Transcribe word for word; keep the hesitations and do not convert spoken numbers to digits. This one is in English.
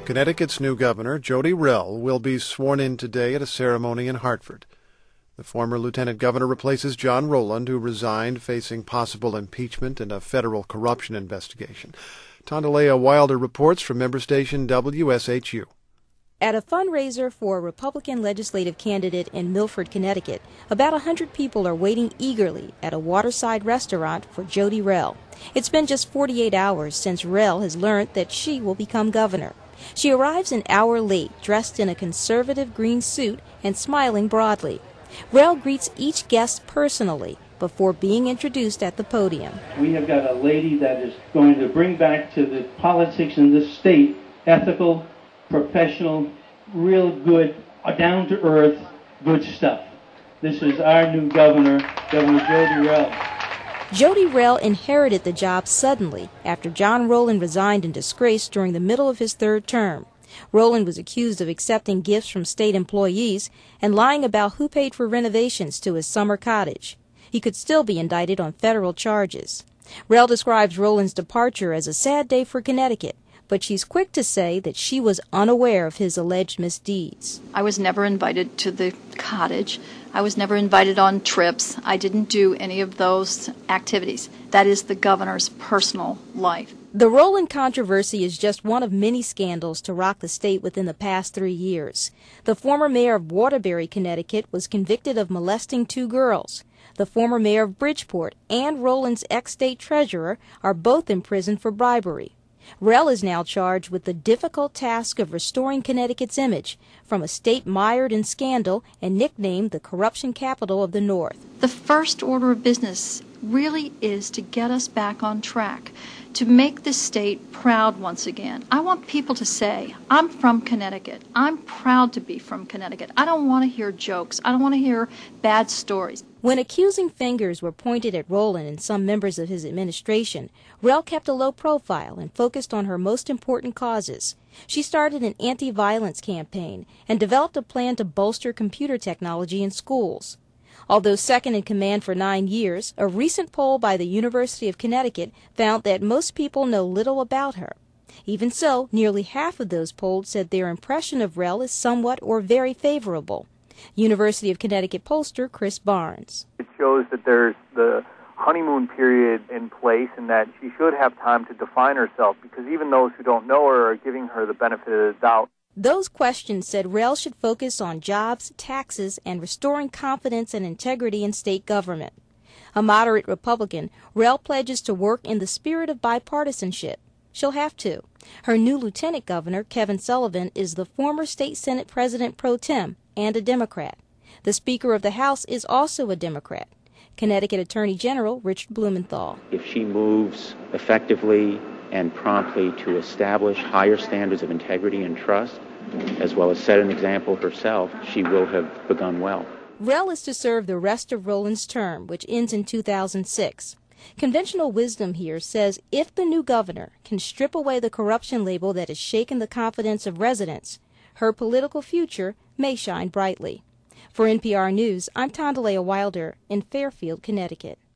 Connecticut's new governor, Jody Rell, will be sworn in today at a ceremony in Hartford. The former lieutenant governor replaces John Rowland, who resigned facing possible impeachment and a federal corruption investigation. Tondalea Wilder reports from member station W S H U. At a fundraiser for a Republican legislative candidate in Milford, Connecticut, about one hundred people are waiting eagerly at a waterside restaurant for Jody Rell. It's been just forty-eight hours since Rell has learned that she will become governor. She arrives an hour late, dressed in a conservative green suit and smiling broadly. Rell greets each guest personally before being introduced at the podium. We have got a lady that is going to bring back to the politics in this state ethical, professional, real good, down-to-earth, good stuff. This is our new governor, Governor Jody Rell. Jody Rell inherited the job suddenly after John Rowland resigned in disgrace during the middle of his third term. Rowland was accused of accepting gifts from state employees and lying about who paid for renovations to his summer cottage. He could still be indicted on federal charges. Rell describes Rowland's departure as a sad day for Connecticut, but she's quick to say that she was unaware of his alleged misdeeds. I was never invited to the cottage. I was never invited on trips. I didn't do any of those activities. That is the governor's personal life. The Rowland controversy is just one of many scandals to rock the state within the past three years. The former mayor of Waterbury, Connecticut, was convicted of molesting two girls. The former mayor of Bridgeport and Rowland's ex-state treasurer are both in prison for bribery. Rell is now charged with the difficult task of restoring Connecticut's image from a state mired in scandal and nicknamed the corruption capital of the North. The first order of business really is to get us back on track, to make this state proud once again. I want people to say, I'm from Connecticut. I'm proud to be from Connecticut. I don't want to hear jokes. I don't want to hear bad stories. When accusing fingers were pointed at Rowland and some members of his administration, Rell kept a low profile and focused on her most important causes. She started an anti-violence campaign and developed a plan to bolster computer technology in schools. Although second in command for nine years, a recent poll by the University of Connecticut found that most people know little about her. Even so, nearly half of those polled said their impression of Rell is somewhat or very favorable. University of Connecticut pollster Chris Barnes. It shows that there's the honeymoon period in place and that she should have time to define herself, because even those who don't know her are giving her the benefit of the doubt. Those questions said Rell should focus on jobs, taxes, and restoring confidence and integrity in state government. A moderate Republican, Rell pledges to work in the spirit of bipartisanship. She'll have to. Her new lieutenant governor, Kevin Sullivan, is the former state Senate president pro tem and a Democrat. The Speaker of the House is also a Democrat. Connecticut Attorney General Richard Blumenthal. If she moves effectively and promptly to establish higher standards of integrity and trust, as well as set an example herself, she will have begun well. Rell is to serve the rest of Rowland's term, which ends in two thousand six. Conventional wisdom here says if the new governor can strip away the corruption label that has shaken the confidence of residents, her political future may shine brightly. For N P R News, I'm Tondalea Wilder in Fairfield, Connecticut.